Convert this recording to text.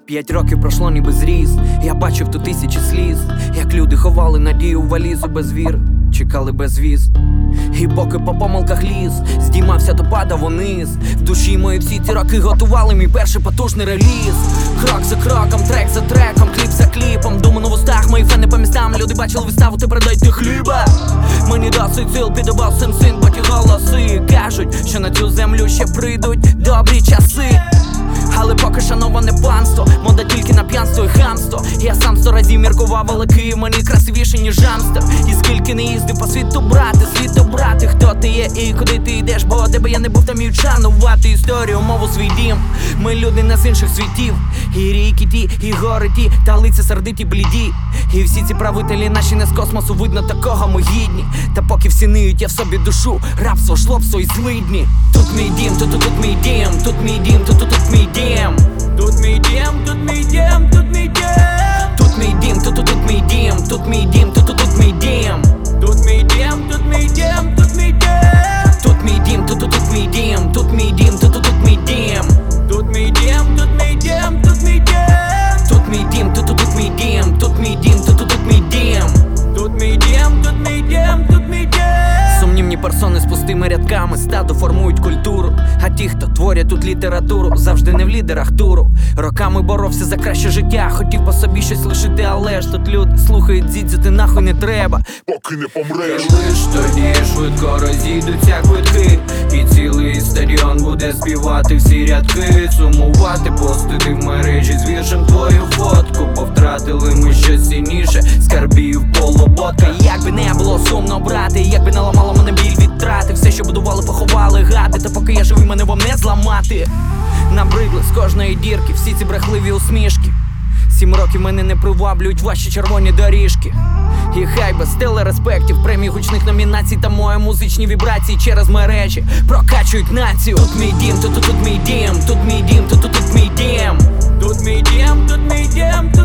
5 років пройшло ніби зріс. Я бачив тут тисячі сліз, як люди ховали надію в валізу без віри, чекали безвіз. І поки по помилках ліз, здіймався, то падав униз. В душі мої всі ці роки готували мій перший потужний реліз. Крок за кроком, трек за треком, кліп за кліпом. Думаю, в устах мої фени по містам. Люди бачили виставу, тепер дайте хліба. Мені досить сил, підобав син, поки голоси кажуть, що на цю землю ще прийдуть добрі часи. Але поки шановане панство, мода тільки на п'янство і хамство. Я сам 100 разів міркував, але Київ мені красивіший, ніж Амстер. І скільки не їздив по світу брати, хто ти є і куди ти йдеш, бо тебе я не був, там і вшанувати історію, мову, свій дім. Ми люди не з інших світів, і ріки ті, і гори ті, та лиця сердиті бліді. І всі ці правителі наші не з космосу, видно, такого ми гідні. Та поки всі ниють, я в собі душу, рабство, шлопство і злидні. Тут мій дім, тут мій дім, тут мій дім, тут мій дім. Тут мій дім, тут мій дім, тут мій дім. Тут мій дім, тут мій дім, тут мій дім, тут мій дім. Тут мій дім, тут мій дім, тут мій дім. Тут мій дім, тут мій дім, тут мій дім, тут мій дім. Тут мій дім, тут мій дім, тут мій дім. Тут мій дім, тут мій дім, тут мій дім, тут мій дім. Тут мій дім, тут мій дім, тут мій дім. Сумнівні персони з пустими рядками стадо формують культуру. А ті, хто творять тут літературу, завжди не в лідерах туру. Роками боровся за краще життя, хотів по собі щось лишити, але ж тут люди слухають дзідзю, ти нахуй не треба, поки не помреш. Лиш тоді швидко розійдуться квитки, і цілий стадіон буде співати всі рядки. Сумувати, постити в мережі з віршем твою фотку, бо втратили ми щось цінніше, скарбів полуботка. Як би не було сумно, брати, як би не ламало мене біль від трати. Все, що будували, поховали гади, та поки я живий, мене вам не зламати. Набридли з кожної дірки всі ці брехливі усмішки. 7 років мене не приваблюють ваші червоні доріжки. І хай без телереспектів, премій, гучних номінацій та мої музичні вібрації через мережі прокачують націю. Тут мій дім, тут мій дім, тут мій дім, тут мій дім. Тут мій дім, тут мій дім,